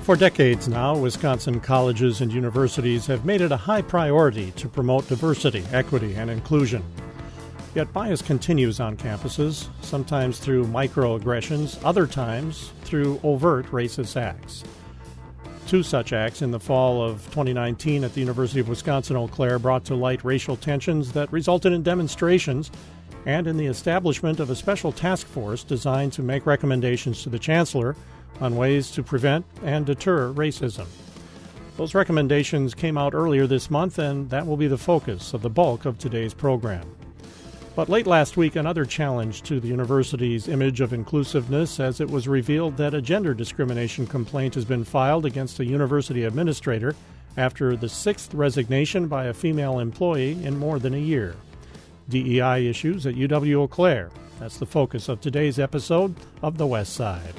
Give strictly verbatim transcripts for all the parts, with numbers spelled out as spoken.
For decades now, Wisconsin colleges and universities have made it a high priority to promote diversity, equity, and inclusion. Yet bias continues on campuses, sometimes through microaggressions, other times through overt racist acts. Two such acts in the fall of twenty nineteen at the University of Wisconsin-Eau Claire brought to light racial tensions that resulted in demonstrations and in the establishment of a special task force designed to make recommendations to the chancellor on ways to prevent and deter racism. Those recommendations came out earlier this month, and that will be the focus of the bulk of today's program. But late last week, another challenge to the university's image of inclusiveness, as it was revealed that a gender discrimination complaint has been filed against a university administrator after the sixth resignation by a female employee in more than a year. D E I issues at U W-Eau Claire. That's the focus of today's episode of The West Side.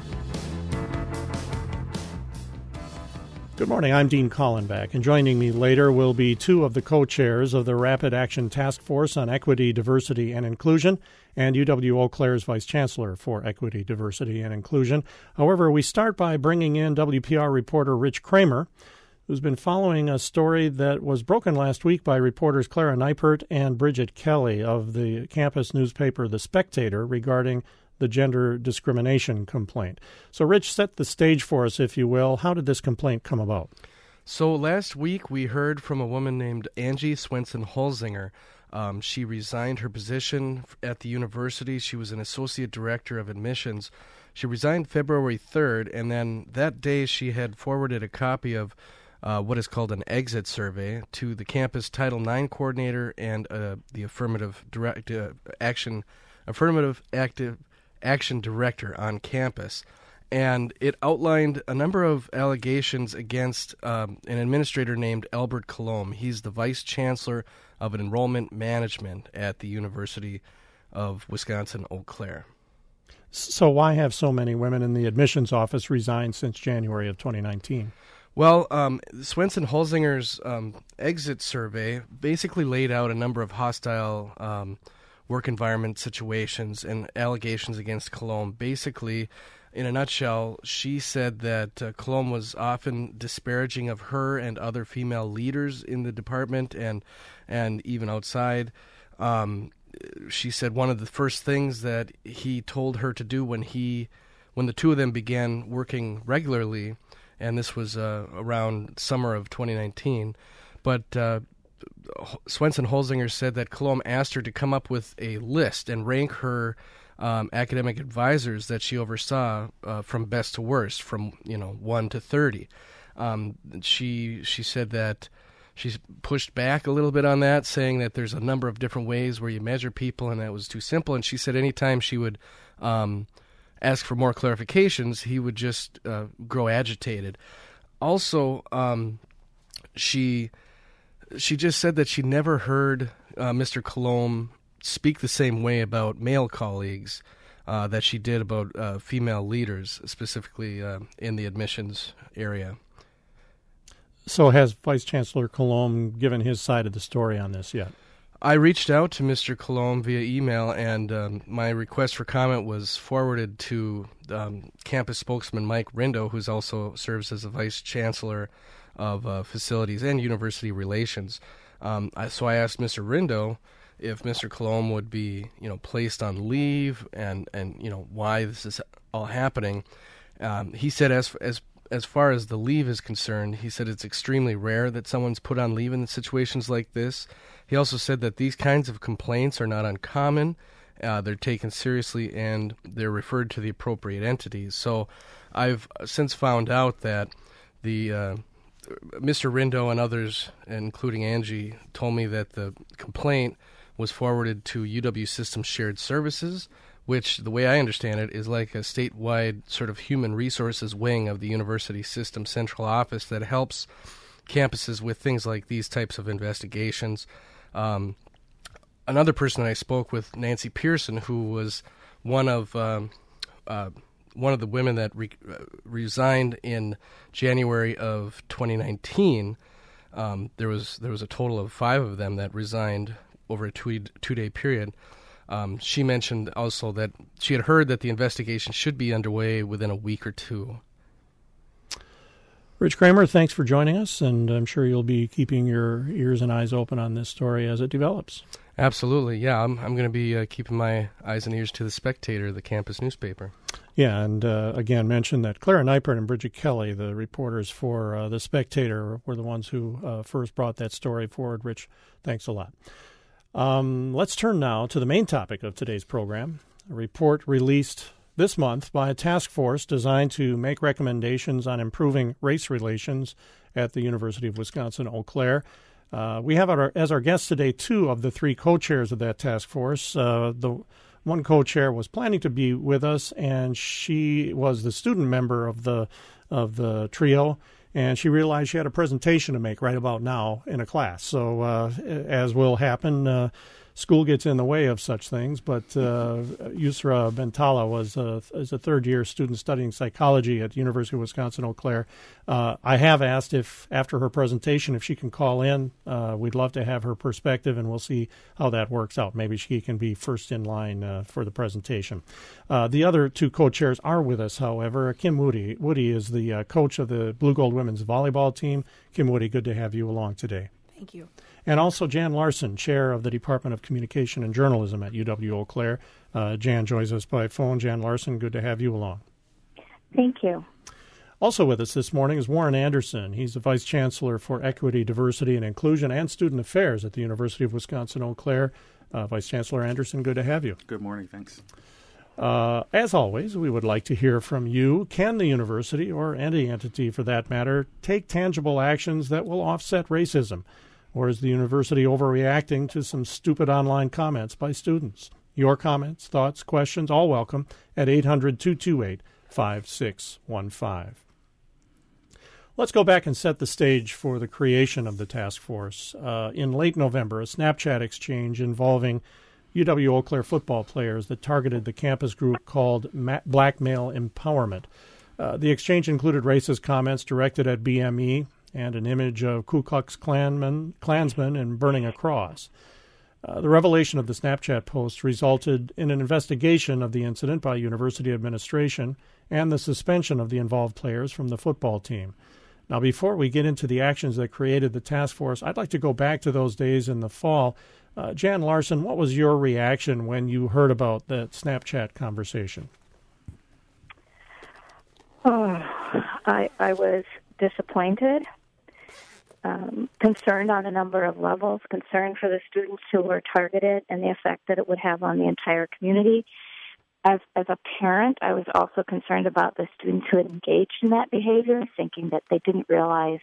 Good morning, I'm Dean Collenbach, and joining me later will be two of the co-chairs of the Rapid Action Task Force on Equity, Diversity, and Inclusion, and U W-Eau Claire's Vice Chancellor for Equity, Diversity, and Inclusion. However, we start by bringing in W P R reporter Rich Kramer, who's been following a story that was broken last week by reporters Clara Neipert and Bridget Kelly of the campus newspaper The Spectator regarding the gender discrimination complaint. So, Rich, set the stage for us, if you will. How did this complaint come about? So last week we heard from a woman named Angie Swenson-Holzinger. Um, she resigned her position at the university. She was an associate director of admissions. She resigned February third, and then that day she had forwarded a copy of uh, what is called an exit survey to the campus Title nine coordinator and uh, the affirmative direct uh, action affirmative active action director on campus, and it outlined a number of allegations against um, an administrator named Albert Colomb. He's the vice chancellor of enrollment management at the University of Wisconsin-Eau Claire. So why have so many women in the admissions office resigned since January of twenty nineteen? Well, um, Swenson-Holzinger's um, exit survey basically laid out a number of hostile um work environment situations and allegations against Colomb. Basically, in a nutshell, she said that uh, Colomb was often disparaging of her and other female leaders in the department and and even outside. Um, she said one of the first things that he told her to do when he, when the two of them began working regularly, and this was uh, around summer of twenty nineteen, but uh, Swenson-Holzinger said that Colomb asked her to come up with a list and rank her um, academic advisors that she oversaw uh, from best to worst, from you know one to thirty. Um, she she said that she pushed back a little bit on that, saying that there's a number of different ways where you measure people, and that was too simple. And she said anytime she would um, ask for more clarifications, he would just uh, grow agitated. Also, um, she. She just said that she never heard uh, Mister Colomb speak the same way about male colleagues uh, that she did about uh, female leaders, specifically uh, in the admissions area. So has Vice Chancellor Colomb given his side of the story on this yet? I reached out to Mister Colomb via email, and um, my request for comment was forwarded to um, campus spokesman Mike Rindo, who also serves as the Vice Chancellor of uh, Facilities and University Relations. Um, I, so I asked Mister Rindo if Mister Colomb would be, you know, placed on leave, and, and you know why this is all happening. Um, he said, as as as far as the leave is concerned, he said it's extremely rare that someone's put on leave in situations like this. He also said that these kinds of complaints are not uncommon. Uh, they're taken seriously, and they're referred to the appropriate entities. So I've since found out that the uh, Mister Rindo and others, including Angie, told me that the complaint was forwarded to U W Systems Shared Services, which, the way I understand it, is like a statewide sort of human resources wing of the university system central office that helps campuses with things like these types of investigations. Um, another person I spoke with, Nancy Pearson, who was one of um, uh, one of the women that re- resigned in January of twenty nineteen. Um, there was there was a total of five of them that resigned over a two two day period. Um, she mentioned also that she had heard that the investigation should be underway within a week or two. Rich Kramer, thanks for joining us, and I'm sure you'll be keeping your ears and eyes open on this story as it develops. Absolutely, yeah. I'm I'm going to be uh, keeping my eyes and ears to the Spectator, the campus newspaper. Yeah, and uh, again, mention that Clara Neipert and Bridget Kelly, the reporters for uh, the Spectator, were the ones who uh, first brought that story forward. Rich, thanks a lot. Um, let's turn now to the main topic of today's program, a report released this month by a task force designed to make recommendations on improving race relations at the University of Wisconsin-Eau Claire. Uh, we have our, as our guests today two of the three co-chairs of that task force. Uh, the one co-chair was planning to be with us, and she was the student member of the of the trio, and she realized she had a presentation to make right about now in a class. So uh, as will happen, uh, school gets in the way of such things, but uh, Yusra Bentala was a, is a third-year student studying psychology at the University of Wisconsin-Eau Claire. Uh, I have asked if, after her presentation, if she can call in. Uh, we'd love to have her perspective, and we'll see how that works out. Maybe she can be first in line uh, for the presentation. Uh, the other two co-chairs are with us, however. Kim Woody. Woody is the uh, coach of the Blue Gold women's volleyball team. Kim Woody, good to have you along today. Thank you. And also Jan Larson, chair of the Department of Communication and Journalism at U W-Eau Claire. Uh, Jan joins us by phone. Jan Larson, good to have you along. Thank you. Also with us this morning is Warren Anderson. He's the Vice Chancellor for Equity, Diversity, and Inclusion and Student Affairs at the University of Wisconsin-Eau Claire. Uh, Vice Chancellor Anderson, good to have you. Good morning. Thanks. Uh, as always, we would like to hear from you. Can the university, or any entity for that matter, take tangible actions that will offset racism? Or is the university overreacting to some stupid online comments by students? Your comments, thoughts, questions, all welcome at eight hundred, two two eight, five six one five. Let's go back and set the stage for the creation of the task force. Uh, in late November, a Snapchat exchange involving U W-Eau Claire football players that targeted the campus group called Ma- Black Male Empowerment. Uh, the exchange included racist comments directed at B M E and an image of Ku Klux Klanman, Klansmen and burning a cross. Uh, the revelation of the Snapchat post resulted in an investigation of the incident by university administration and the suspension of the involved players from the football team. Now, before we get into the actions that created the task force, I'd like to go back to those days in the fall. Uh, Jan Larson, what was your reaction when you heard about that Snapchat conversation? Oh, I, I was disappointed, um, concerned on a number of levels, concerned for the students who were targeted and the effect that it would have on the entire community. As, as a parent, I was also concerned about the students who had engaged in that behavior, thinking that they didn't realize,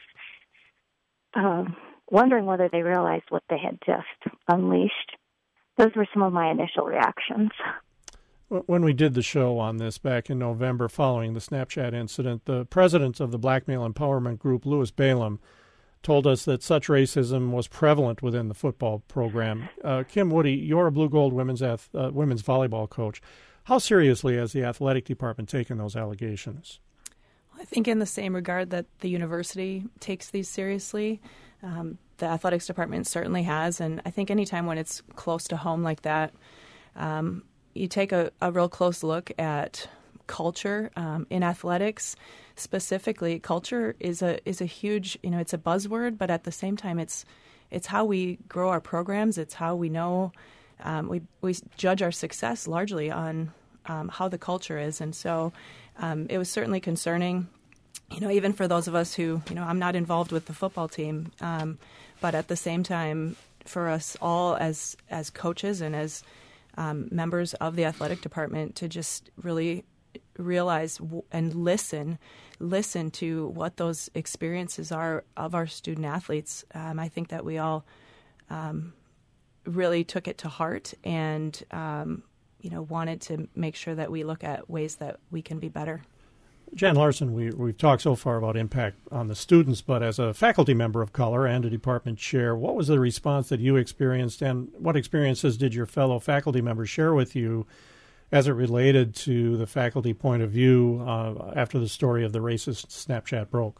um, wondering whether they realized what they had just unleashed. Those were some of my initial reactions. When we did the show on this back in November following the Snapchat incident, the president of the Black Male Empowerment Group, Louis Balaam, told us that such racism was prevalent within the football program. Uh, Kim Woody, you're a Blue Gold women's ath- uh, women's volleyball coach. How seriously has the athletic department taken those allegations? I think in the same regard that the university takes these seriously, um, the athletics department certainly has. And I think anytime when it's close to home like that, um, you take a, a real close look at culture um, in athletics. Specifically, culture is a is a huge, you know, it's a buzzword, but at the same time, it's it's how we grow our programs. It's how we know um, we we judge our success largely on um, how the culture is, and so um, it was certainly concerning. You know, even for those of us who, you know, I'm not involved with the football team, um, but at the same time, for us all as as coaches and as um, members of the athletic department, to just really realize w- and listen, listen to what those experiences are of our student athletes. Um, I think that we all um, really took it to heart and, um, you know, wanted to make sure that we look at ways that we can be better. Jan Larson, we, we've talked so far about impact on the students, but as a faculty member of color and a department chair, what was the response that you experienced, and what experiences did your fellow faculty members share with you as it related to the faculty point of view uh, after the story of the racist Snapchat broke?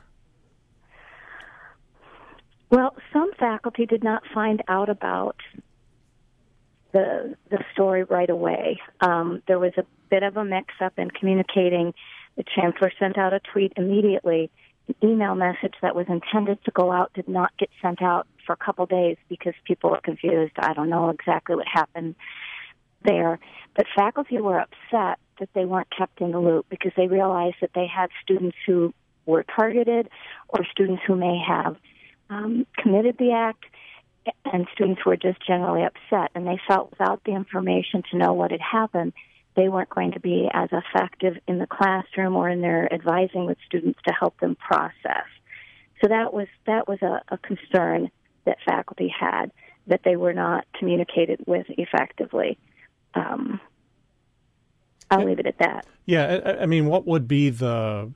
Well, some faculty did not find out about the the story right away. Um, there was a bit of a mix-up in communicating. The chancellor sent out a tweet immediately email message that was intended to go out did not get sent out for a couple days because people were confused. I don't know exactly what happened there. But faculty were upset that they weren't kept in the loop because they realized that they had students who were targeted or students who may have um, committed the act, and students were just generally upset. And they felt without the information to know what had happened, they weren't going to be as effective in the classroom or in their advising with students to help them process. So that was that was a, a concern that faculty had, that they were not communicated with effectively. Um, I'll leave it at that. Yeah, I, I mean, what would be the...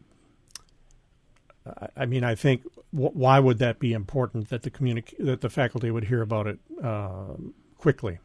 I mean, I think w- why would that be important that the communi- that the faculty would hear about it uh, quickly?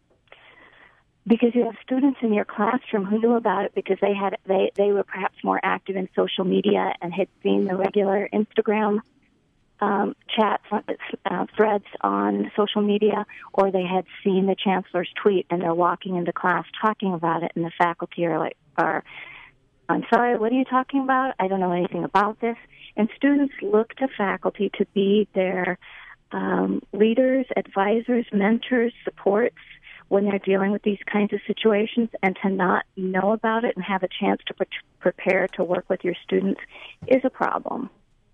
Because you have students in your classroom who knew about it because they had they, they were perhaps more active in social media and had seen the regular Instagram um, chats, uh, threads on social media, or they had seen the chancellor's tweet and they're walking into class talking about it, and the faculty are like, "Are I'm sorry, what are you talking about? I don't know anything about this." And students look to faculty to be their um, leaders, advisors, mentors, supports when they're dealing with these kinds of situations, and to not know about it and have a chance to pre- prepare to work with your students is a problem.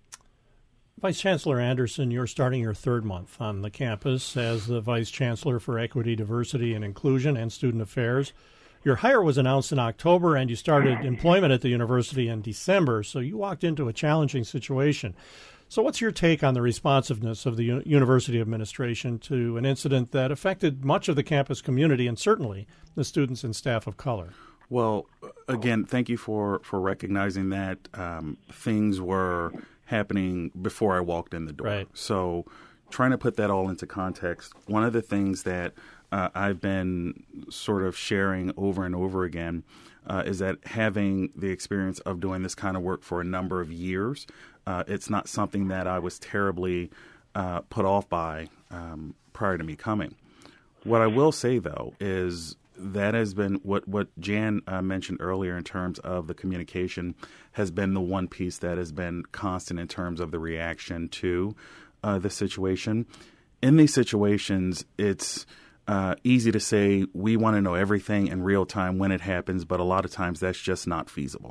Vice Chancellor Anderson, you're starting your third month on the campus as the Vice Chancellor for Equity, Diversity, and Inclusion and Student Affairs. Your hire was announced in October, and you started employment at the university in December, so you walked into a challenging situation. So what's your take on the responsiveness of the U- university administration to an incident that affected much of the campus community and certainly the students and staff of color? Well, again, thank you for, for recognizing that um, things were happening before I walked in the door. Right. So trying to put that all into context, one of the things that uh, I've been sort of sharing over and over again uh, is that having the experience of doing this kind of work for a number of years, uh, it's not something that I was terribly uh, put off by um, prior to me coming. What I will say, though, is that has been what, what Jan uh, mentioned earlier in terms of the communication has been the one piece that has been constant in terms of the reaction to uh, the situation. In these situations, it's uh, easy to say we want to know everything in real time when it happens, but a lot of times that's just not feasible.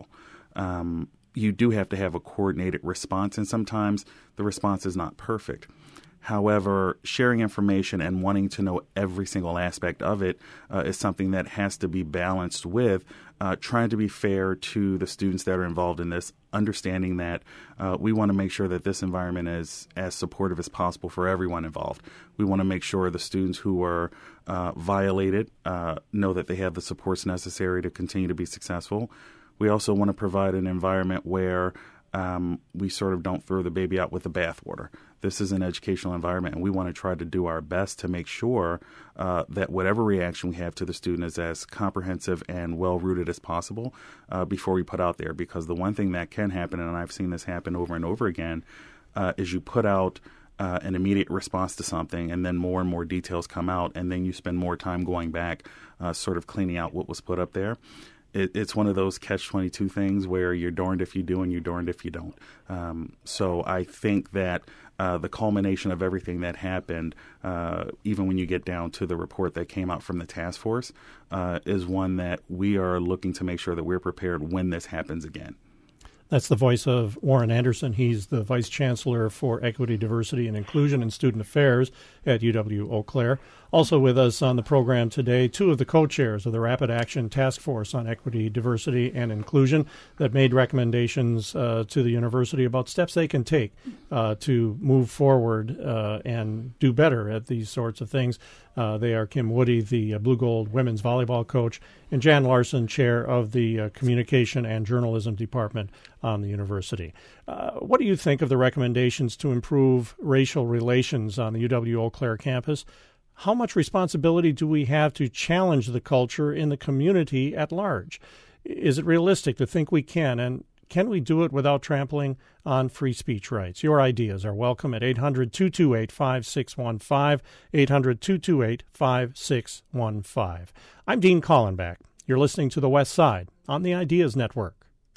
Um, you do have to have a coordinated response, and sometimes the response is not perfect. However, sharing information and wanting to know every single aspect of it uh, is something that has to be balanced with uh, trying to be fair to the students that are involved in this, understanding that uh, we want to make sure that this environment is as supportive as possible for everyone involved. We want to make sure the students who are uh, violated uh, know that they have the supports necessary to continue to be successful. We also want to provide an environment where Um, we sort of don't throw the baby out with the bathwater. This is an educational environment, and we want to try to do our best to make sure uh, that whatever reaction we have to the student is as comprehensive and well-rooted as possible uh, before we put out there. Because the one thing that can happen, and I've seen this happen over and over again, uh, is you put out uh, an immediate response to something, and then more and more details come out, and then you spend more time going back, uh, sort of cleaning out what was put up there. It, it's one of those catch twenty-two things where you're darned if you do and you're darned if you don't. Um, so I think that uh, the culmination of everything that happened, uh, even when you get down to the report that came out from the task force, uh, is one that we are looking to make sure that we're prepared when this happens again. That's the voice of Warren Anderson. He's the Vice Chancellor for Equity, Diversity, and Inclusion and Student Affairs at U W-Eau Claire. Also with us on the program today, two of the co-chairs of the Rapid Action Task Force on Equity, Diversity, and Inclusion that made recommendations uh, to the university about steps they can take uh, to move forward uh, and do better at these sorts of things. Uh, they are Kim Woody, the uh, Blue Gold women's volleyball coach, and Jan Larson, chair of the uh, Communication and Journalism Department on the university. Uh, what do you think of the recommendations to improve racial relations on the U W-Eau Claire campus? How much responsibility do we have to challenge the culture in the community at large? Is it realistic to think we can, and can we do it without trampling on free speech rights? Your ideas are welcome at eight hundred, two two eight, five six one five, eight hundred, two two eight, five six one five. I'm Dean Kallenbach. You're listening to The West Side on the Ideas Network.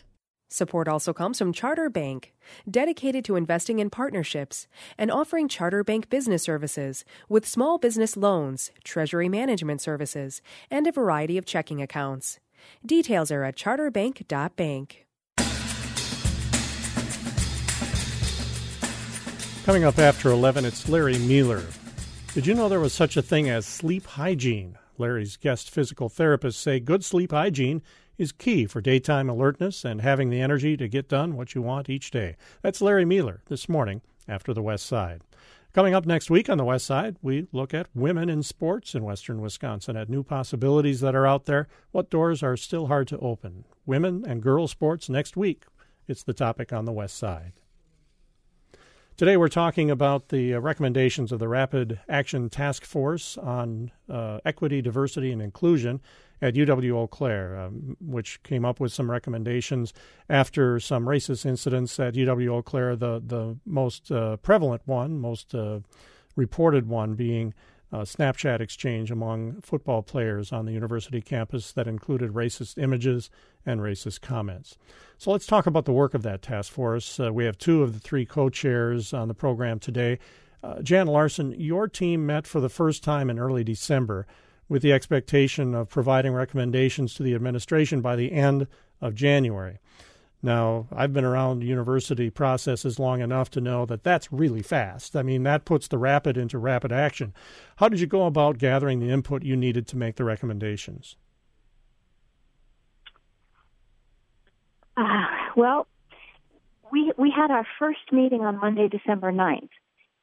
Support also comes from Charter Bank, dedicated to investing in partnerships and offering Charter Bank business services with small business loans, treasury management services, and a variety of checking accounts. Details are at charterbank dot bank. Coming up after eleven, it's Larry Mueller. Did you know there was such a thing as sleep hygiene? Larry's guest physical therapists say good sleep hygiene is key for daytime alertness and having the energy to get done what you want each day. That's Larry Mueller this morning after the West Side. Coming up next week on the West Side, we look at women in sports in western Wisconsin, at new possibilities that are out there, what doors are still hard to open. Women and girls sports next week. It's the topic on the West Side. Today we're talking about the uh, recommendations of the Rapid Action Task Force on uh, Equity, Diversity, and Inclusion at U W-Eau Claire, um, which came up with some recommendations after some racist incidents at U W-Eau Claire, the, the most uh, prevalent one, most uh, reported one being uh, Snapchat exchange among football players on the university campus that included racist images and racist comments. So let's talk about the work of that task force. Uh, we have two of the three co-chairs on the program today. Uh, Jan Larson, your team met for the first time in early December with the expectation of providing recommendations to the administration by the end of January. Now, I've been around university processes long enough to know that that's really fast. I mean, that puts the rapid into rapid action. How did you go about gathering the input you needed to make the recommendations? Uh, well, we we had our first meeting on Monday, December ninth.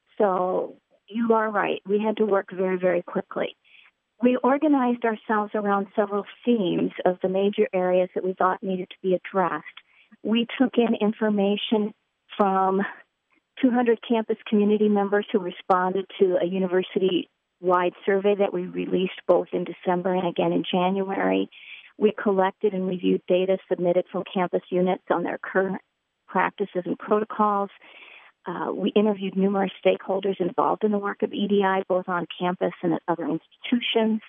So you are right. We had to work very, very quickly. We organized ourselves around several themes of the major areas that we thought needed to be addressed. We took in information from two hundred campus community members who responded to a university-wide survey that we released both in December and again in January. We collected and reviewed data submitted from campus units on their current practices and protocols. Uh, we interviewed numerous stakeholders involved in the work of E D I, both on campus and at other institutions.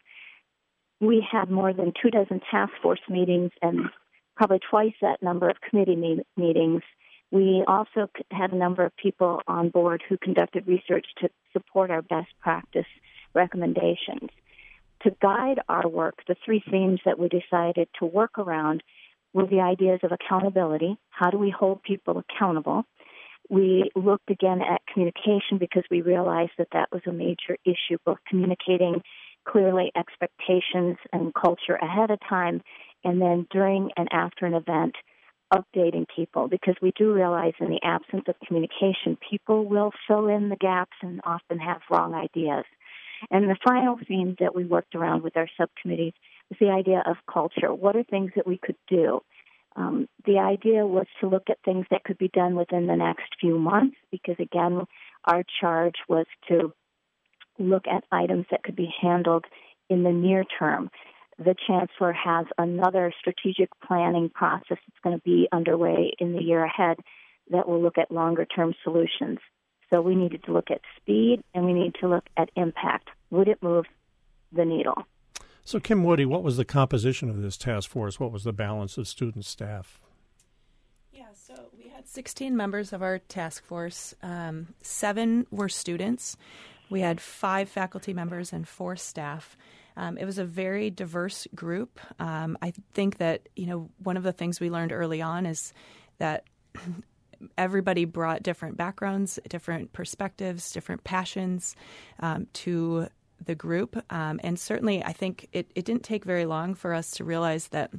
We had more than two dozen task force meetings and probably twice that number of committee me- meetings. We also had a number of people on board who conducted research to support our best practice recommendations. To guide our work, the three themes that we decided to work around were the ideas of accountability. How do we hold people accountable? We looked again at communication because we realized that that was a major issue, both communicating clearly expectations and culture ahead of time, and then during and after an event, updating people, because we do realize in the absence of communication, people will fill in the gaps and often have wrong ideas. And the final theme that we worked around with our subcommittees was the idea of culture. What are things that we could do? Um, the idea was to look at things that could be done within the next few months, because, again, our charge was to look at items that could be handled in the near term. The chancellor has another strategic planning process that's going to be underway in the year ahead that will look at longer-term solutions. So we needed to look at speed, and we need to look at impact. Would it move the needle? So, Kim Woody, what was the composition of this task force? What was the balance of student staff? Yeah, so we had sixteen members of our task force. Um, seven were students. We had five faculty members and four staff. Um, it was a very diverse group. Um, I think that, you know, one of the things we learned early on is that everybody brought different backgrounds, different perspectives, different passions um, to the group. Um, and certainly I think it, it didn't take very long for us to realize that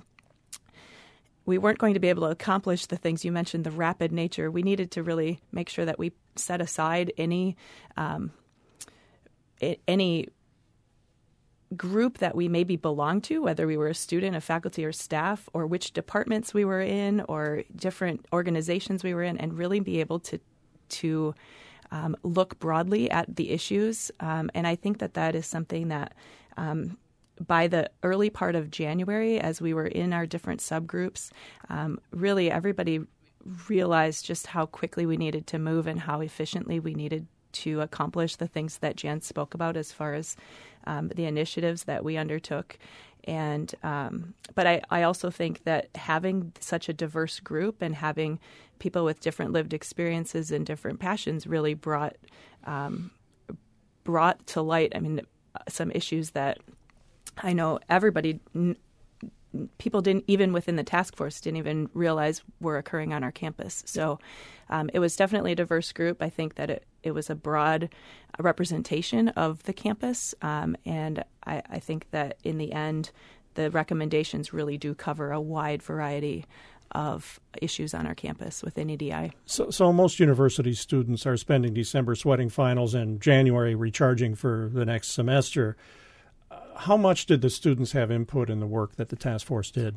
we weren't going to be able to accomplish the things you mentioned, the rapid nature. We needed to really make sure that we set aside any um, any group that we maybe belonged to, whether we were a student, a faculty, or staff, or which departments we were in, or different organizations we were in, and really be able to to um, look broadly at the issues. Um, and I think that that is something that um, by the early part of January, as we were in our different subgroups, um, really everybody realized just how quickly we needed to move and how efficiently we needed to accomplish the things that Jan spoke about as far as um, the initiatives that we undertook. And um, but I, I also think that having such a diverse group and having people with different lived experiences and different passions really brought um, brought to light, I mean, some issues that I know everybody, people didn't, even within the task force, didn't even realize were occurring on our campus. So um, it was definitely a diverse group. I think that it, it was a broad representation of the campus. Um, and I, I think that in the end, the recommendations really do cover a wide variety of issues on our campus within E D I. So, so most university students are spending December sweating finals and January recharging for the next semester. Uh, how much did the students have input in the work that the task force did?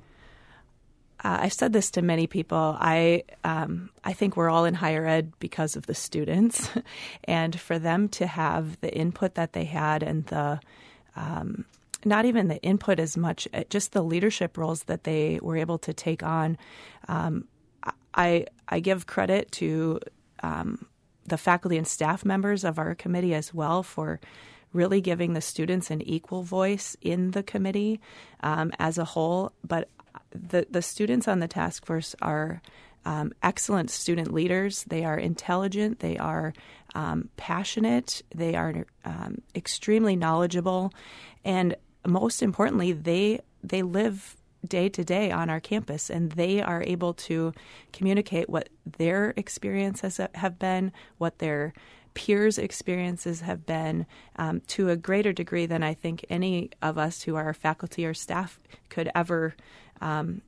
Uh, I've said this to many people. I um, I think we're all in higher ed because of the students, and for them to have the input that they had and the um, not even the input as much, just the leadership roles that they were able to take on. Um, I I give credit to um, the faculty and staff members of our committee as well for really giving the students an equal voice in the committee um, as a whole. But the the students on the task force are um, excellent student leaders. They are intelligent. They are um, passionate. They are um, extremely knowledgeable, and most importantly, they they live day to day on our campus, and they are able to communicate what their experiences have been, what their peers' experiences have been, um, to a greater degree than I think any of us who are faculty or staff could ever um,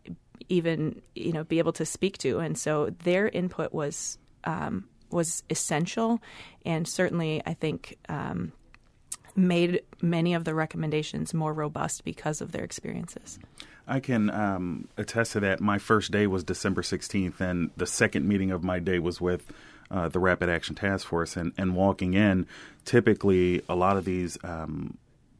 even you know be able to speak to. And so their input was um, was essential, and certainly I think Um, made many of the recommendations more robust because of their experiences. I can um, attest to that. My first day was December sixteenth, and the second meeting of my day was with uh, the Rapid Action Task Force. And, and walking in, typically a lot of these um,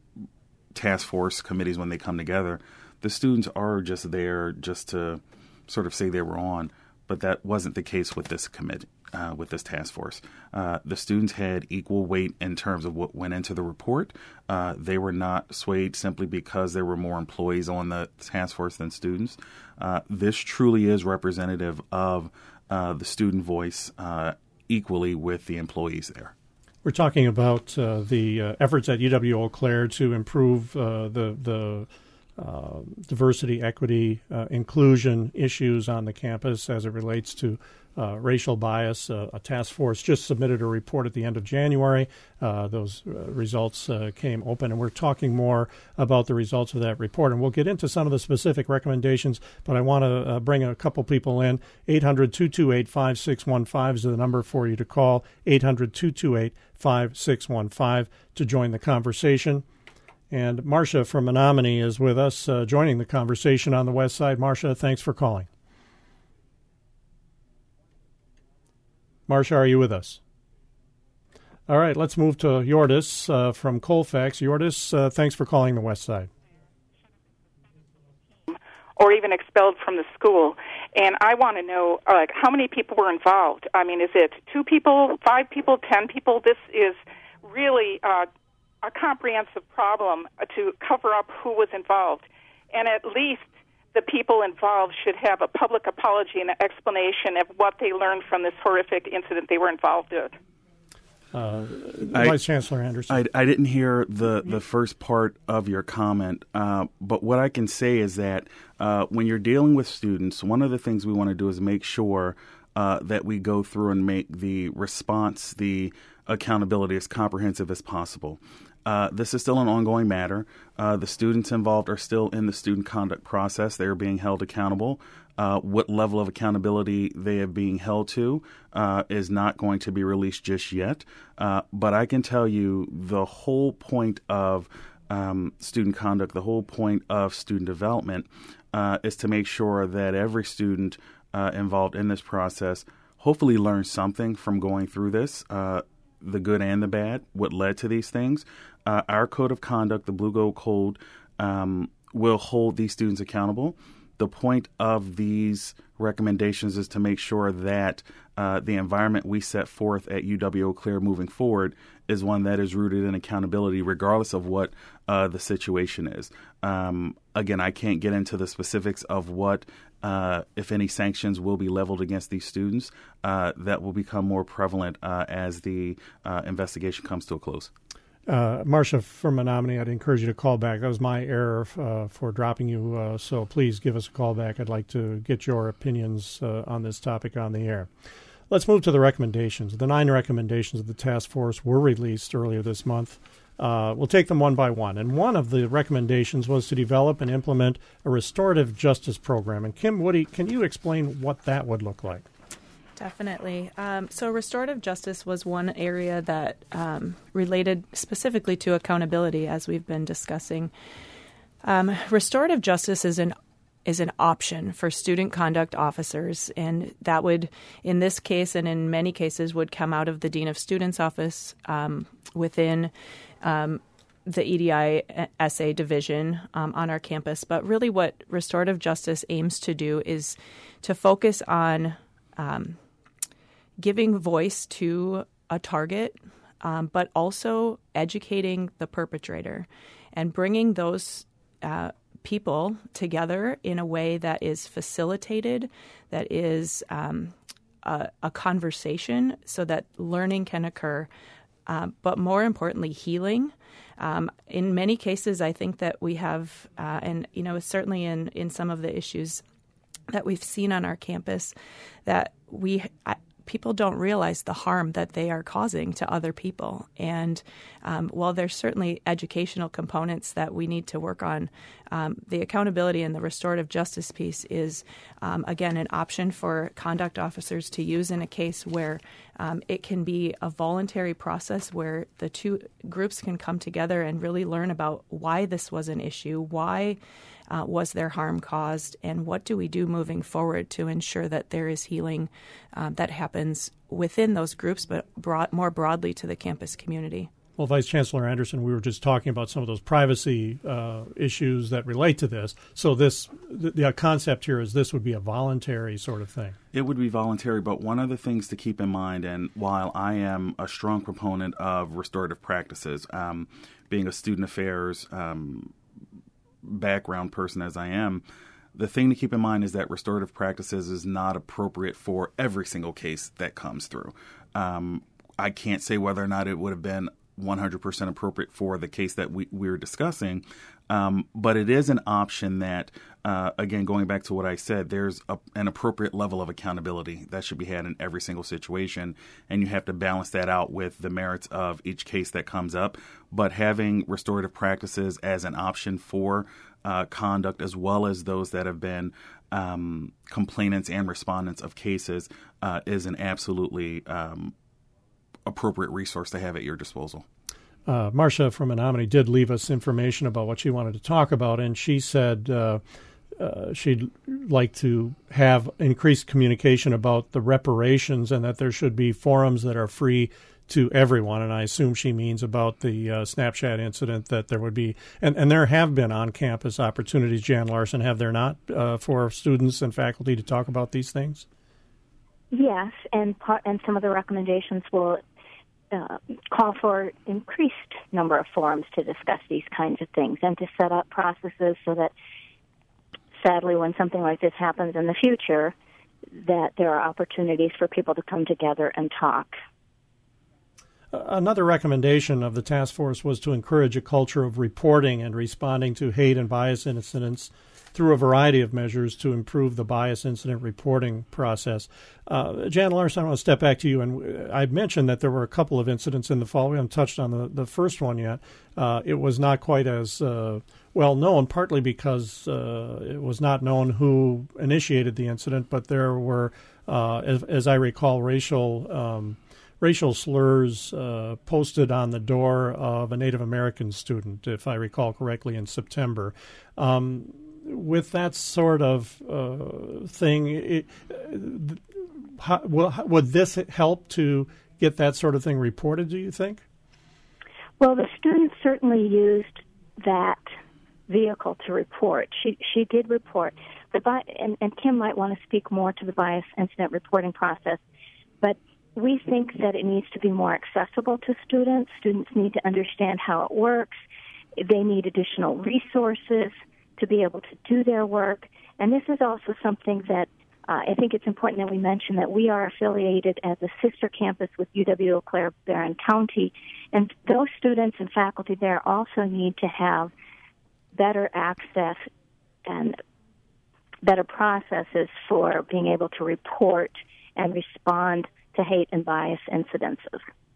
task force committees, when they come together, the students are just there just to sort of say they were on. But that wasn't the case with this committee. Uh, with this task force. Uh, the students had equal weight in terms of what went into the report. Uh, they were not swayed simply because there were more employees on the task force than students. Uh, this truly is representative of uh, the student voice uh, equally with the employees there. We're talking about uh, the uh, efforts at U W Eau Claire to improve uh, the the uh, diversity, equity, uh, inclusion issues on the campus as it relates to Uh, racial bias. Uh, a task force just submitted a report at the end of January. Uh, those uh, results uh, came open, and we're talking more about the results of that report. And we'll get into some of the specific recommendations, but I want to uh, bring a couple people in. eight hundred, two two eight, five six one five is the number for you to call, eight hundred, two two eight, five six one five to join the conversation. And Marcia from Menominee is with us, uh, joining the conversation on the west side. Marcia, thanks for calling. Marcia, are you with us? All right, let's move to Yordis uh, from Colfax. Yordis, uh, thanks for calling the West Side. Or even expelled from the school. And I want to know, like, how many people were involved? I mean, is it two people, five people, ten people? This is really uh, a comprehensive problem to cover up who was involved. And at least the people involved should have a public apology and an explanation of what they learned from this horrific incident they were involved with. Uh, I, Vice Chancellor Anderson. I, I didn't hear the, the first part of your comment, uh, but what I can say is that uh, when you're dealing with students, one of the things we want to do is make sure uh, that we go through and make the response, the accountability as comprehensive as possible. Uh, this is still an ongoing matter. Uh, the students involved are still in the student conduct process. They are being held accountable. Uh, what level of accountability they are being held to uh, is not going to be released just yet. Uh, but I can tell you the whole point of um, student conduct, the whole point of student development uh, is to make sure that every student uh, involved in this process hopefully learns something from going through this, uh, the good and the bad, what led to these things. Uh, our code of conduct, the Blue Gold Code, um, will hold these students accountable. the point of these recommendations is to make sure that uh, the environment we set forth at U W Eau Claire moving forward is one that is rooted in accountability, regardless of what uh, the situation is. Um, again, I can't get into the specifics of what, uh, if any, sanctions will be leveled against these students. Uh, that will become more prevalent uh, as the uh, investigation comes to a close. Uh, Marcia from Menominee, I'd encourage you to call back. That was my error uh, for dropping you, uh, so please give us a call back. I'd like to get your opinions uh, on this topic on the air. Let's move to the recommendations. The nine recommendations of the task force were released earlier this month. Uh, we'll take them one by one. And one of the recommendations was to develop and implement a restorative justice program. And Kim Woody, can you explain what that would look like? Definitely. Um, so restorative justice was one area that um, related specifically to accountability, as we've been discussing. Um, restorative justice is an is an option for student conduct officers, and that would, in this case and in many cases, would come out of the Dean of Students office um, within um, the E D I S A division um, on our campus. But really what restorative justice aims to do is to focus on um, giving voice to a target, um, but also educating the perpetrator and bringing those uh, people together in a way that is facilitated, that is um, a, a conversation so that learning can occur, uh, but more importantly, healing. Um, in many cases, I think that we have, uh, and you know, certainly in, in some of the issues that we've seen on our campus, that we I, people don't realize the harm that they are causing to other people. And um, while there's certainly educational components that we need to work on, um, the accountability and the restorative justice piece is, um, again, an option for conduct officers to use in a case where um, it can be a voluntary process where the two groups can come together and really learn about why this was an issue, why Uh, was there harm caused, and what do we do moving forward to ensure that there is healing um, that happens within those groups, but broad, more broadly to the campus community. Well, Vice Chancellor Anderson, we were just talking about some of those privacy uh, issues that relate to this. So this, the, the concept here is this would be a voluntary sort of thing. It would be voluntary, but one of the things to keep in mind, and while I am a strong proponent of restorative practices, um, being a student affairs um background person as I am, the thing to keep in mind is that restorative practices is not appropriate for every single case that comes through. Um, I can't say whether or not it would have been one hundred percent appropriate for the case that we, we're discussing, um, but it is an option that, uh, again, going back to what I said, there's a, an appropriate level of accountability that should be had in every single situation, and you have to balance that out with the merits of each case that comes up. But having restorative practices as an option for uh, conduct, as well as those that have been um, complainants and respondents of cases, uh, is an absolutely um, appropriate resource to have at your disposal. Uh, Marcia from Menominee did leave us information about what she wanted to talk about, and she said uh, uh, she'd like to have increased communication about the reparations and that there should be forums that are free to everyone. And I assume she means about the uh, Snapchat incident, that there would be, and, and there have been on-campus opportunities, Jan Larson, have there not, uh, for students and faculty to talk about these things? Yes, and part, and some of the recommendations will uh, call for increased number of forums to discuss these kinds of things and to set up processes so that, sadly, when something like this happens in the future, that there are opportunities for people to come together and talk. Another recommendation of the task force was to encourage a culture of reporting and responding to hate and bias incidents through a variety of measures to improve the bias incident reporting process. Uh, Jan Larson, I want to step back to you. And I mentioned that there were a couple of incidents in the fall. We haven't touched on the, the first one yet. Uh, it was not quite as uh, well known, partly because uh, it was not known who initiated the incident, but there were, uh, as, as I recall, racial um, racial slurs uh, posted on the door of a Native American student, if I recall correctly, in September. Um, with that sort of uh, thing, it, how, would this help to get that sort of thing reported, do you think? Well, the student certainly used that vehicle to report. She she did report, the bi- and, and Kim might want to speak more to the bias incident reporting process, but we think that it needs to be more accessible to students. Students need to understand how it works. They need additional resources to be able to do their work. And this is also something that uh, I think it's important that we mention, that we are affiliated as a sister campus with U W-Eau Claire Barron County, and those students and faculty there also need to have better access and better processes for being able to report and respond to hate and bias incidences.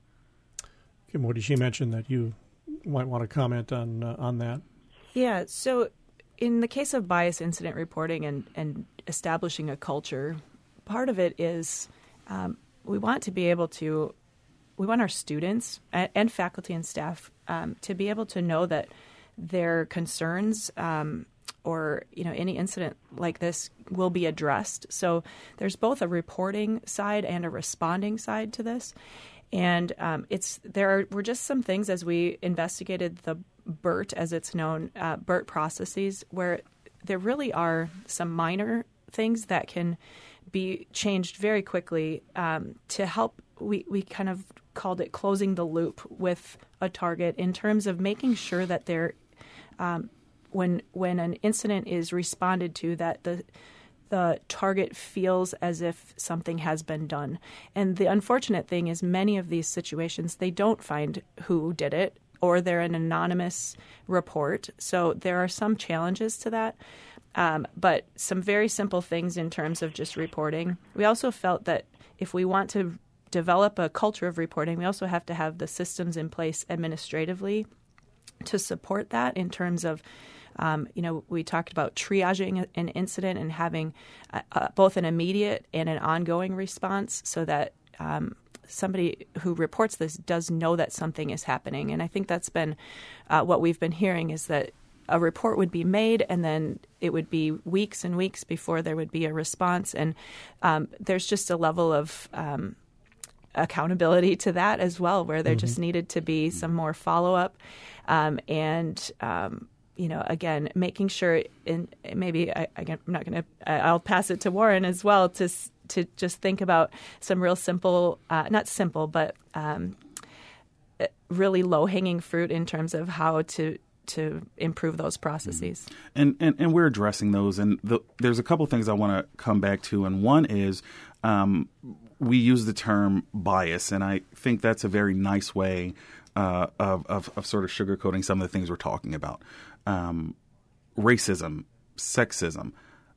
Kim, what did she mention that you might want to comment on uh, on that? Yeah, so in the case of bias incident reporting and, and establishing a culture, part of it is um, we want to be able to, we want our students and, and faculty and staff um, to be able to know that their concerns um, or, you know, any incident like this will be addressed. So there's both a reporting side and a responding side to this. And um, it's there are, were just some things as we investigated the BERT, as it's known, uh, BERT processes, where there really are some minor things that can be changed very quickly um, to help. We, we kind of called it closing the loop with a target in terms of making sure that they're um, when when an incident is responded to, that the the target feels as if something has been done. And the unfortunate thing is many of these situations, they don't find who did it, or they're an anonymous report. So there are some challenges to that, um, but some very simple things in terms of just reporting. We also felt that if we want to develop a culture of reporting, we also have to have the systems in place administratively to support that in terms of Um, you know, we talked about triaging an incident and having uh, uh, both an immediate and an ongoing response so that um, somebody who reports this does know that something is happening. And I think that's been uh, what we've been hearing, is that a report would be made and then it would be weeks and weeks before there would be a response. And um, there's just a level of um, accountability to that as well, where there mm-hmm. just needed to be some more follow-up um, and um you know, again, making sure, and maybe I, I'm not going to, I'll pass it to Warren as well to to just think about some real simple, uh, not simple, but um, really low-hanging fruit in terms of how to to improve those processes. And and, and we're addressing those. And the, there's a couple things I want to come back to. And one is um, we use the term bias, and I think that's a very nice way uh, of, of, of sort of sugarcoating some of the things we're talking about. Um, racism, sexism,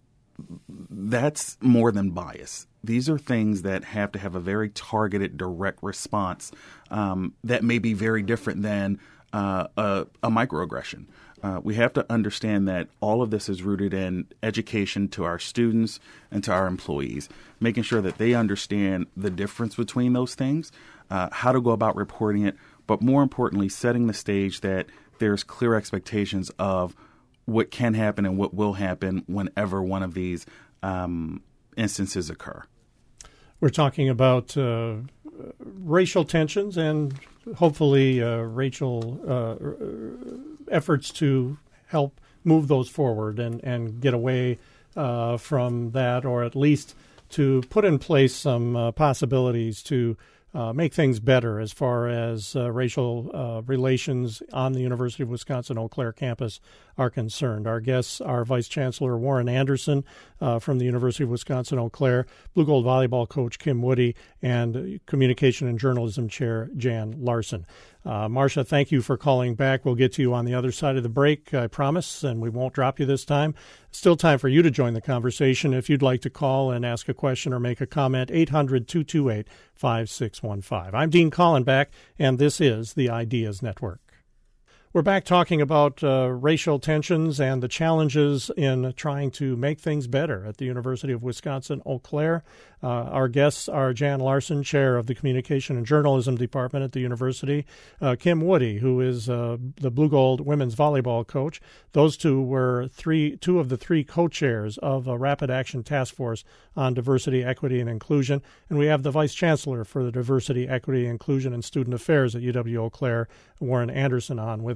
that's more than bias. These are things that have to have a very targeted, direct response um, that may be very different than uh, a, a microaggression. Uh, we have to understand that all of this is rooted in education to our students and to our employees, making sure that they understand the difference between those things, uh, how to go about reporting it, but more importantly, setting the stage that there's clear expectations of what can happen and what will happen whenever one of these um, instances occur. We're talking about uh, racial tensions and hopefully uh, racial uh, efforts to help move those forward and, and get away uh, from that, or at least to put in place some uh, possibilities to Uh, make things better as far as uh, racial uh, relations on the University of Wisconsin-Eau Claire campus are concerned. Our guests are Vice Chancellor Warren Anderson uh, from the University of Wisconsin-Eau Claire, Blue Gold volleyball coach Kim Woody, and Communication and Journalism Chair Jan Larson. Uh, Marcia, thank you for calling back. We'll get to you on the other side of the break, I promise, and we won't drop you this time. Still time for you to join the conversation. If you'd like to call and ask a question or make a comment, eight hundred, two two eight, five six one five. I'm Dean Collenbach, and this is the Ideas Network. We're back talking about uh, racial tensions and the challenges in trying to make things better at the University of Wisconsin-Eau Claire. Uh, our guests are Jan Larson, chair of the Communication and Journalism Department at the university, uh, Kim Woody, who is uh, the Blue Gold women's volleyball coach. Those two were three, two of the three co-chairs of a Rapid Action Task Force on Diversity, Equity, and Inclusion. And we have the Vice Chancellor for the Diversity, Equity, Inclusion, and Student Affairs at U W-Eau Claire, Warren Anderson, on with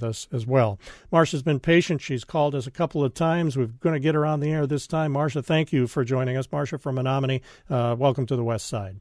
with us as well. Marcia's been patient. She's called us a couple of times. We're going to get her on the air this time. Marcia, thank you for joining us. Marcia from Menominee, uh, welcome to the West Side.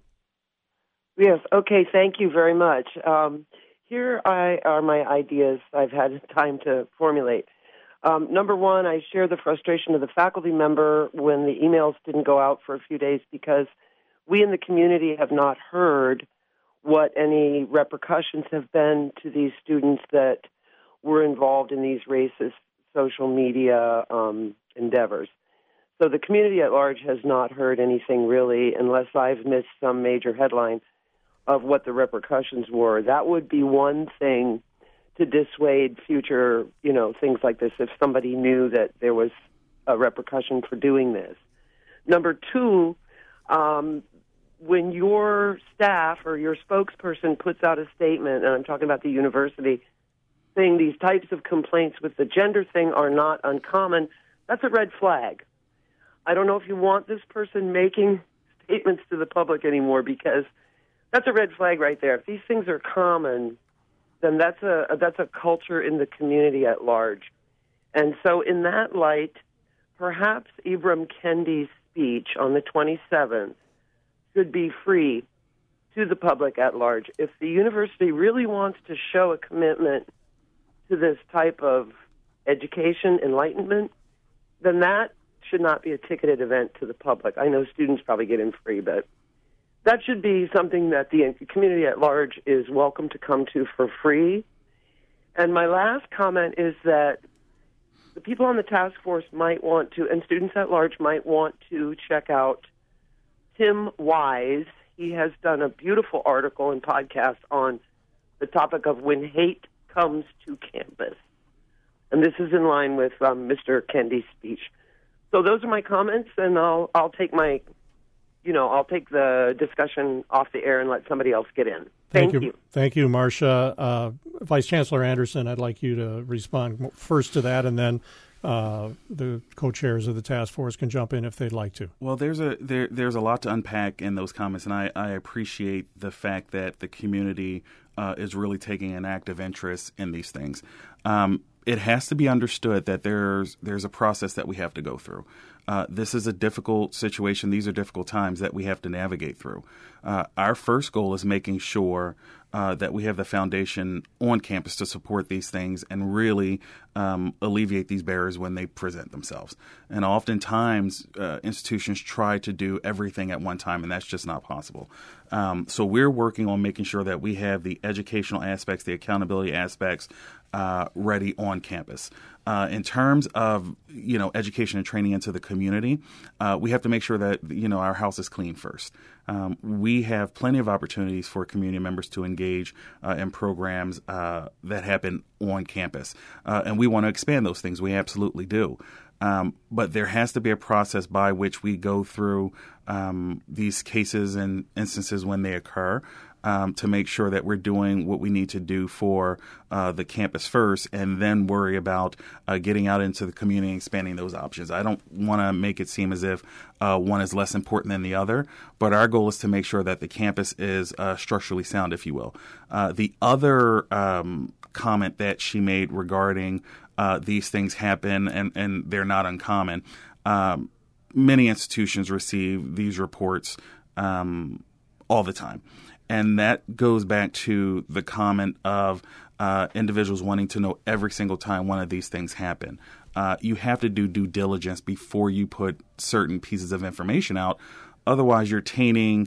Yes, okay, thank you very much. Um, here I, are my ideas I've had time to formulate. Um, number one, I share the frustration of the faculty member when the emails didn't go out for a few days because we in the community have not heard what any repercussions have been to these students that were involved in these racist social media um, endeavors. So the community at large has not heard anything really, unless I've missed some major headline of what the repercussions were. That would be one thing to dissuade future, you know, things like this if somebody knew that there was a repercussion for doing this. Number two, um, when your staff or your spokesperson puts out a statement, and I'm talking about the university, saying these types of complaints with the gender thing are not uncommon, that's a red flag. I don't know if you want this person making statements to the public anymore because that's a red flag right there. If these things are common, then that's a that's a culture in the community at large. And so in that light, perhaps Ibram Kendi's speech on the twenty-seventh should be free to the public at large. If the university really wants to show a commitment to this type of education, enlightenment, then that should not be a ticketed event to the public. I know students probably get in free, but that should be something that the community at large is welcome to come to for free. And my last comment is that the people on the task force might want to, and students at large might want to check out Tim Wise. He has done a beautiful article and podcast on the topic of when hate comes to campus. And this is in line with um, Mister Kendi's speech. So those are my comments, and I'll I'll take my, you know, I'll take the discussion off the air and let somebody else get in. Thank, Thank you. you. Thank you, Marcia. Uh, Vice Chancellor Anderson, I'd like you to respond first to that, and then uh, the co-chairs of the task force can jump in if they'd like to. Well, there's a there there's a lot to unpack in those comments, and I, I appreciate the fact that the community uh, is really taking an active interest in these things. Um, it has to be understood that there's there's a process that we have to go through. Uh, this is a difficult situation. These are difficult times that we have to navigate through. Uh, our first goal is making sure uh, that we have the foundation on campus to support these things and really um, alleviate these barriers when they present themselves. And oftentimes, uh, institutions try to do everything at one time, and that's just not possible. Um, so we're working on making sure that we have the educational aspects, the accountability aspects uh, ready on campus. Uh, in terms of, you know, education and training into the community, uh, we have to make sure that, you know, our house is clean first. Um, we have plenty of opportunities for community members to engage uh, in programs uh, that happen on campus. Uh, and we want to expand those things. We absolutely do. Um, but there has to be a process by which we go through um, these cases and instances when they occur. Um, to make sure that we're doing what we need to do for uh, the campus first and then worry about uh, getting out into the community and expanding those options. I don't want to make it seem as if uh, one is less important than the other, but our goal is to make sure that the campus is uh, structurally sound, if you will. Uh, the other um, comment that she made regarding uh, these things happen and, and they're not uncommon, um, many institutions receive these reports um, all the time. And that goes back to the comment of uh, individuals wanting to know every single time one of these things happen. Uh, you have to do due diligence before you put certain pieces of information out. Otherwise, you're tainting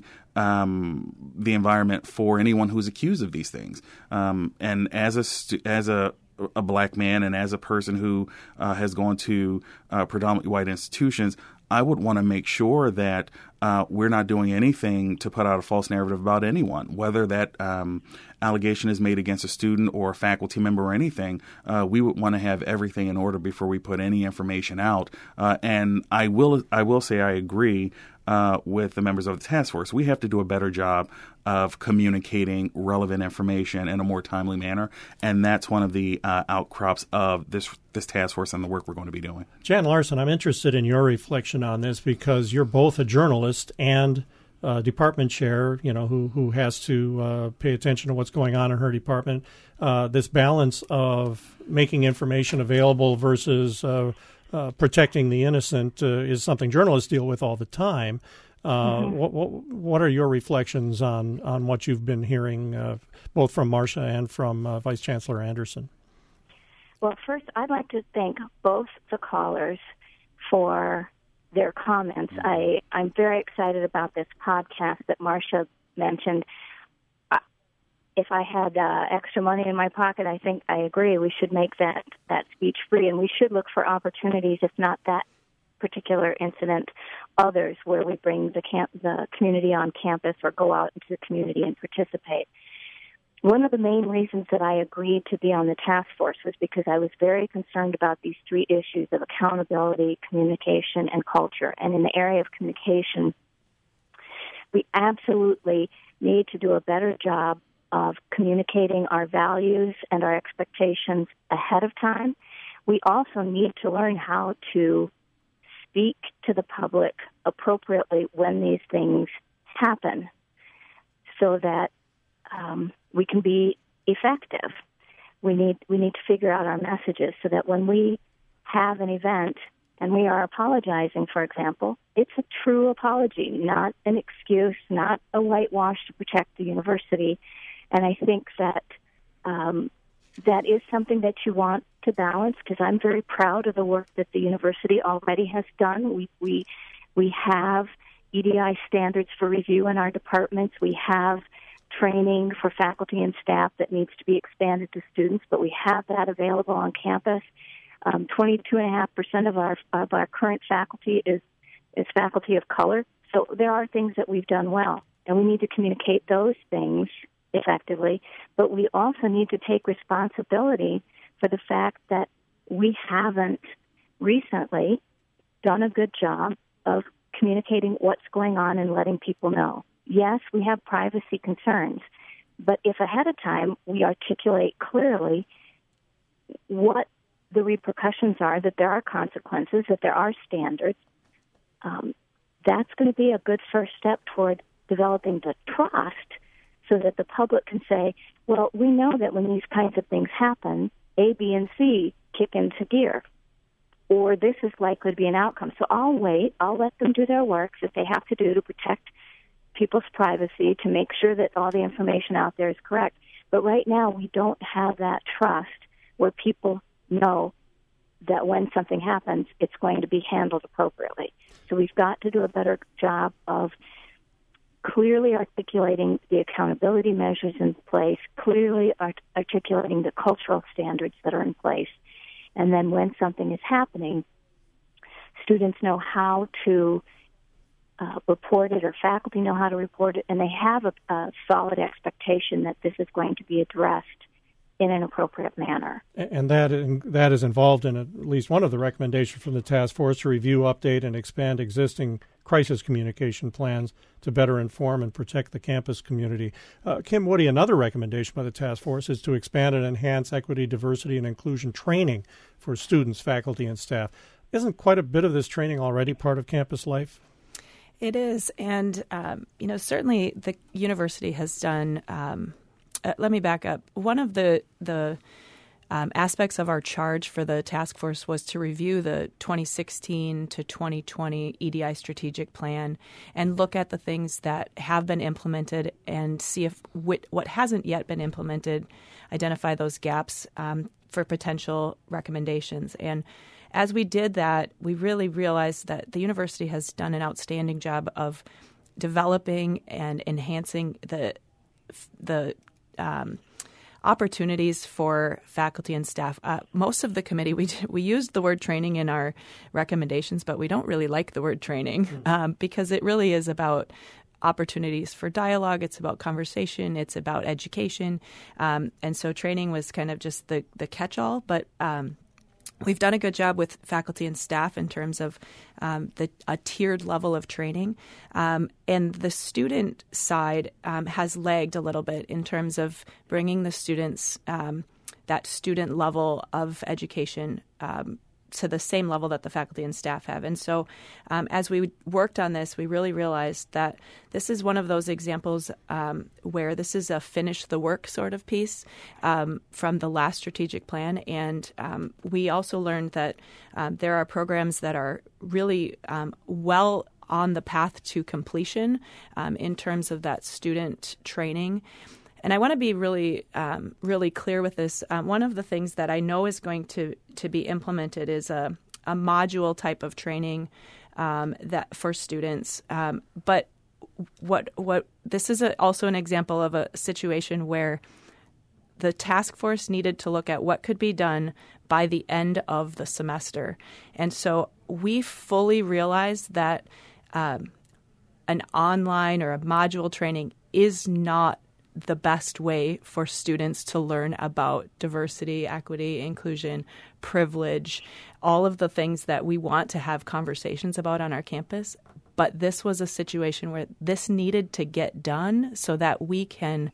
um, the environment for anyone who's accused of these things. Um, and as a stu- as a a black man and as a person who uh, has gone to uh, predominantly white institutions, I would want to make sure that uh, we're not doing anything to put out a false narrative about anyone, whether that um, allegation is made against a student or a faculty member or anything. Uh, we would want to have everything in order before we put any information out. Uh, and I will, I will say I agree uh, with the members of the task force. We have to do a better job of communicating relevant information in a more timely manner, and that's one of the uh, outcrops of this this task force and the work we're going to be doing. Jan Larson, I'm interested in your reflection on this because you're both a journalist and uh, department chair, you know, who who has to uh, pay attention to what's going on in her department. Uh, this balance of making information available versus uh, uh, protecting the innocent uh, is something journalists deal with all the time. Uh, mm-hmm. what, what what are your reflections on, on what you've been hearing, uh, both from Marcia and from uh, Vice Chancellor Anderson? Well, first, I'd like to thank both the callers for their comments. I, I'm very excited about this podcast that Marcia mentioned. Uh, if I had uh, extra money in my pocket, I think I agree we should make that, that speech free, and we should look for opportunities, if not that particular incident, others where we bring the camp, the community on campus or go out into the community and participate. One of the main reasons that I agreed to be on the task force was because I was very concerned about these three issues of accountability, communication, and culture. And in the area of communication, we absolutely need to do a better job of communicating our values and our expectations ahead of time. We also need to learn how to speak to the public appropriately when these things happen so that um, we can be effective. We need we need to figure out our messages so that when we have an event and we are apologizing, for example, it's a true apology, not an excuse, not a whitewash to protect the university. And I think that um, that is something that you want to balance, because I'm very proud of the work that the university already has done. We we we have E D I standards for review in our departments. We have training for faculty and staff that needs to be expanded to students, but we have that available on campus. Um, twenty-two point five percent of our of our current faculty is is faculty of color. So there are things that we've done well, and we need to communicate those things effectively. But we also need to take responsibility for the fact that we haven't recently done a good job of communicating what's going on and letting people know. Yes, we have privacy concerns, but if ahead of time we articulate clearly what the repercussions are, that there are consequences, that there are standards, um, that's going to be a good first step toward developing the trust so that the public can say, well, we know that when these kinds of things happen, A, B, and C kick into gear, or this is likely to be an outcome. So I'll wait. I'll let them do their work that they have to do to protect people's privacy, to make sure that all the information out there is correct. But right now, we don't have that trust where people know that when something happens, it's going to be handled appropriately. So we've got to do a better job of clearly articulating the accountability measures in place, clearly art- articulating the cultural standards that are in place. And then when something is happening, students know how to uh, report it, or faculty know how to report it, and they have a, a solid expectation that this is going to be addressed in an appropriate manner. And that that is involved in at least one of the recommendations from the task force to review, update, and expand existing crisis communication plans to better inform and protect the campus community. Uh, Kim Woody, another recommendation by the task force is to expand and enhance equity, diversity, and inclusion training for students, faculty, and staff. Isn't quite a bit of this training already part of campus life? It is, and um, you know, certainly the university has done. Um, uh, let me back up. One of the the um, aspects of our charge for the task force was to review the twenty sixteen to twenty twenty E D I strategic plan and look at the things that have been implemented and see if wh- what hasn't yet been implemented, identify those gaps um, for potential recommendations. And as we did that, we really realized that the university has done an outstanding job of developing and enhancing the the um, opportunities for faculty and staff. Uh, most of the committee, we we used the word training in our recommendations, but we don't really like the word training um, because it really is about opportunities for dialogue. It's about conversation. It's about education. Um, and so training was kind of just the, the catch-all, but um, we've done a good job with faculty and staff in terms of um, the a tiered level of training. Um, and the student side um, has lagged a little bit in terms of bringing the students um, that student level of education um, to the same level that the faculty and staff have. And so um, as we worked on this, we really realized that this is one of those examples um, where this is a finish the work sort of piece um, from the last strategic plan. And um, we also learned that um, there are programs that are really um, well on the path to completion um, in terms of that student training. And I want to be really, um, really clear with this. Um, one of the things that I know is going to, to be implemented is a, a module type of training um, that for students. Um, but what what this is a, also an example of a situation where the task force needed to look at what could be done by the end of the semester, and so we fully realize that um, an online or a module training is not the best way for students to learn about diversity, equity, inclusion, privilege, all of the things that we want to have conversations about on our campus. But this was a situation where this needed to get done so that we can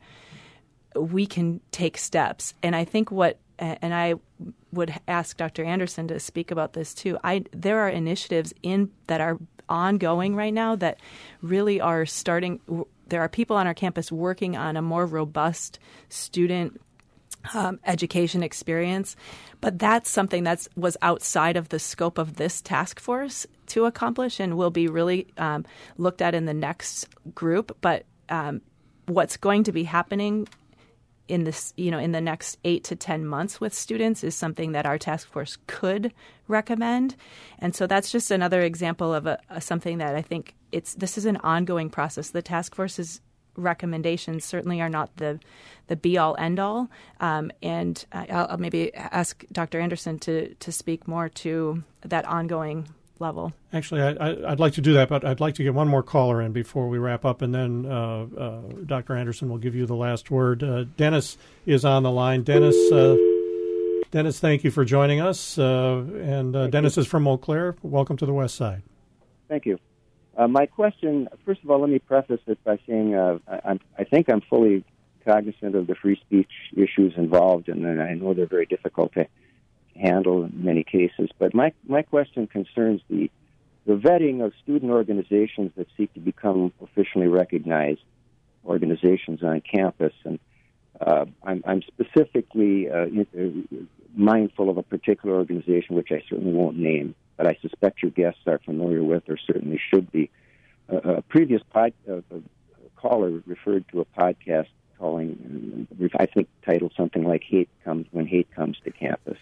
we can take steps. And I think what and I would ask Doctor Anderson to speak about this too. I there are initiatives in that are ongoing right now that really are starting. There are people on our campus working on a more robust student um, education experience, but that's something that was outside of the scope of this task force to accomplish, and will be really um, looked at in the next group. But um, what's going to be happening in this, you know, in the next eight to ten months with students is something that our task force could recommend, and so that's just another example of a, a something that I think it's this is an ongoing process. The task force's recommendations certainly are not the the be all end all, um, and I'll, I'll maybe ask Doctor Anderson to to speak more to that ongoing level. Actually, I, I, I'd like to do that, but I'd like to get one more caller in before we wrap up, and then uh, uh, Doctor Anderson will give you the last word. Uh, Dennis is on the line. Dennis, uh, Dennis, thank you for joining us. Uh, and uh, Dennis you. is from Eau Claire. Welcome to the West Side. Thank you. Uh, my question, first of all, let me preface it by saying uh, I, I think I'm fully cognizant of the free speech issues involved, and I know they're very difficult to handle in many cases. But my my question concerns the the vetting of student organizations that seek to become officially recognized organizations on campus. And uh, I'm, I'm specifically uh, mindful of a particular organization, which I certainly won't name, but I suspect your guests are familiar with, or certainly should be. Uh, a previous pod, uh, a caller referred to a podcast calling, I think, titled something like "Hate Comes When Hate Comes to Campus."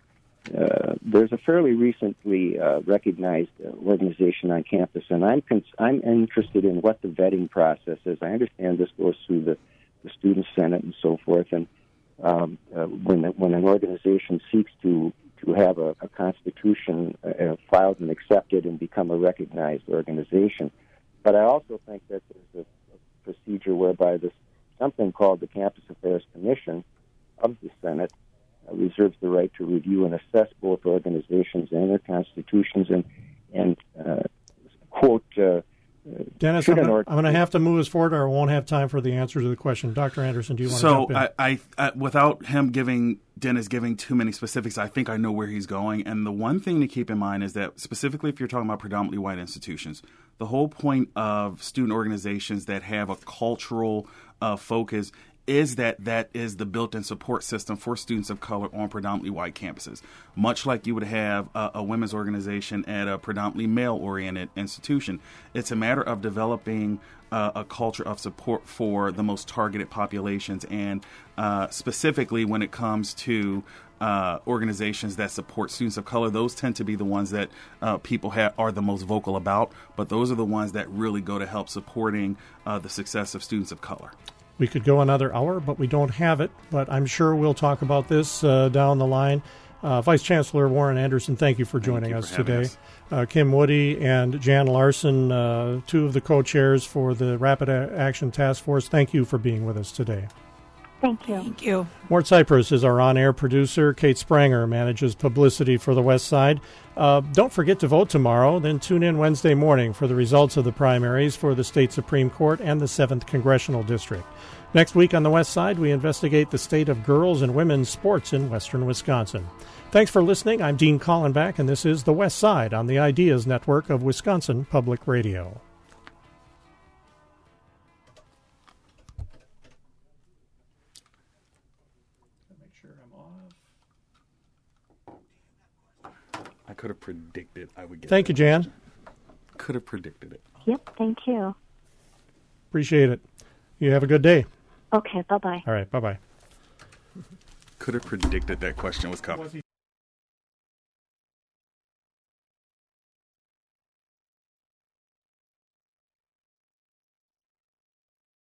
Uh, there's a fairly recently uh, recognized uh, organization on campus, and I'm cons- I'm interested in what the vetting process is. I understand this goes through the, the Student Senate and so forth, and um, uh, when when an organization seeks to to have a, a constitution uh, filed and accepted and become a recognized organization. But I also think that there's a, a procedure whereby there's something called the Campus Affairs Commission of the Senate uh, reserves the right to review and assess both organizations and their constitutions and, and uh, quote, uh, Dennis, I'm going to have to move us forward, or I won't have time for the answer to the question. Doctor Anderson, do you want so to jump in? So, I, I, I, without him giving Dennis giving too many specifics, I think I know where he's going. And the one thing to keep in mind is that, specifically if you're talking about predominantly white institutions, the whole point of student organizations that have a cultural uh, focus is that that is the built-in support system for students of color on predominantly white campuses. Much like you would have a, a women's organization at a predominantly male-oriented institution. It's a matter of developing uh, a culture of support for the most targeted populations, and uh, specifically when it comes to uh, organizations that support students of color, those tend to be the ones that uh, people ha- are the most vocal about, but those are the ones that really go to help supporting uh, the success of students of color. We could go another hour, but we don't have it. But I'm sure we'll talk about this uh, down the line. Uh, Vice Chancellor Warren Anderson, thank you for joining you us for today. Us. Uh, Kim Woody and Jan Larson, uh, two of the co-chairs for the Rapid Action Task Force, thank you for being with us today. Thank you. Thank you. Mort Cypress is our on-air producer. Kate Spranger manages publicity for the West Side. Uh, don't forget to vote tomorrow. Then tune in Wednesday morning for the results of the primaries for the state Supreme Court and the seventh Congressional District. Next week on the West Side, we investigate the state of girls and women's sports in western Wisconsin. Thanks for listening. I'm Dean Collenbach, and this is The West Side on the Ideas Network of Wisconsin Public Radio. I could have predicted I would get Thank you, Jan. Could have predicted it. Yep, thank you. Appreciate it. You have a good day. Okay, bye-bye. All right, bye-bye. Could have predicted that question was coming.